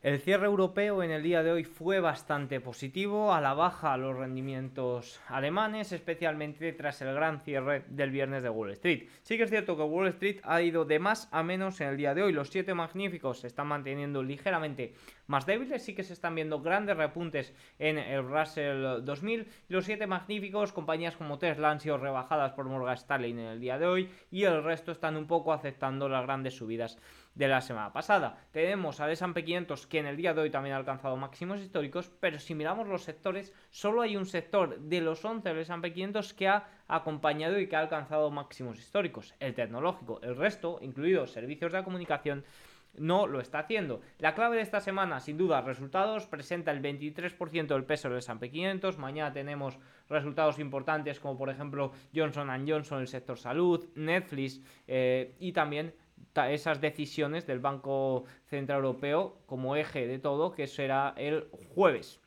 El cierre europeo en el día de hoy fue bastante positivo, a la baja los rendimientos alemanes, especialmente tras el gran cierre del viernes de Wall Street. Sí que es cierto que Wall Street ha ido de más a menos en el día de hoy. Los 7 magníficos se están manteniendo ligeramente más débiles, sí que se están viendo grandes repuntes en el Russell 2000. Los 7 magníficos, compañías como Tesla, han sido rebajadas por Morgan Stanley en el día de hoy y el resto están un poco aceptando las grandes subidas de la semana pasada. Tenemos al S&P 500 que en el día de hoy también ha alcanzado máximos históricos, pero si miramos los sectores, solo hay un sector de los 11 del S&P 500 que ha acompañado y que ha alcanzado máximos históricos, el tecnológico. El resto, incluidos servicios de comunicación, no lo está haciendo. La clave de esta semana, sin duda, resultados. Presenta el 23% del peso del S&P 500. Mañana tenemos resultados importantes como por ejemplo Johnson Johnson, el sector salud, Netflix y también esas decisiones del Banco Central Europeo como eje de todo, que será el jueves.